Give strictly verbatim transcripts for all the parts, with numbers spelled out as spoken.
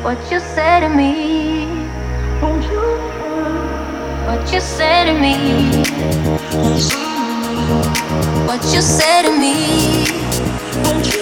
what you say to me. Don't you? What you say to me. What you say to me. Don't you?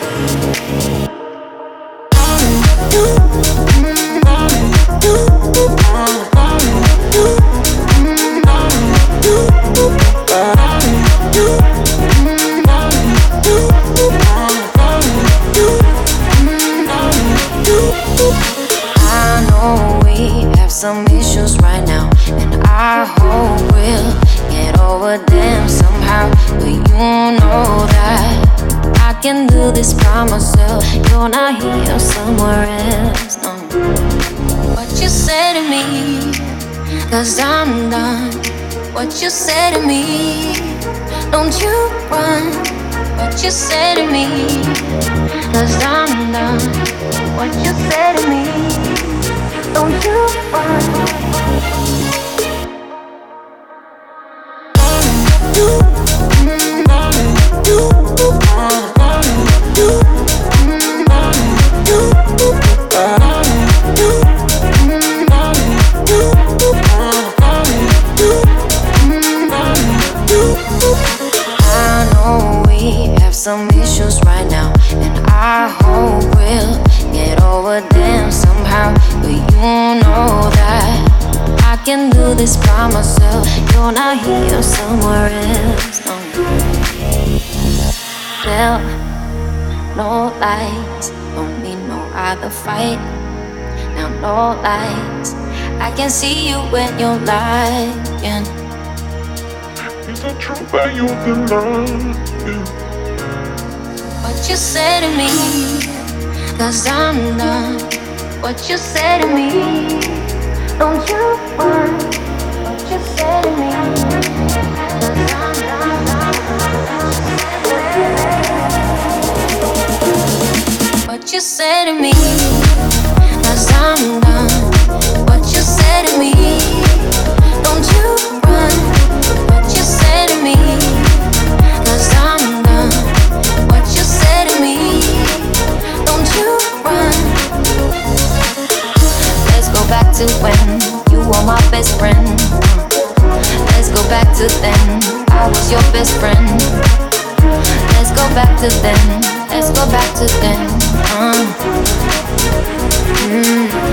I know we have some issues right now, and I hope we'll get over them somehow. But you know that I can do this by myself. You're not here, somewhere else, no. What you say to me, cause I'm done. What you say to me, don't you run. What you say to me, cause I'm done. What you say to me, don't you run. I know we have some issues right now, and I hope we'll get over them somehow. But you know that I can do this by myself. You're not here, somewhere else, no. Well, no lies, don't need no other fight. Now no lies, I can see you when you're lying. Is it true that you deny it? What you say to me, cause I'm done. What you say to me, don't you run. What you say to me, cause I'm done. What you say to me, cause I'm done. What you say to me, don't you run. What you say to me, cause I'm done. What you say to me, don't you run. Let's go back to when you were my best friend. Let's go back to then, I was your best friend. Let's go back to then, let's go back to then. uh. mm.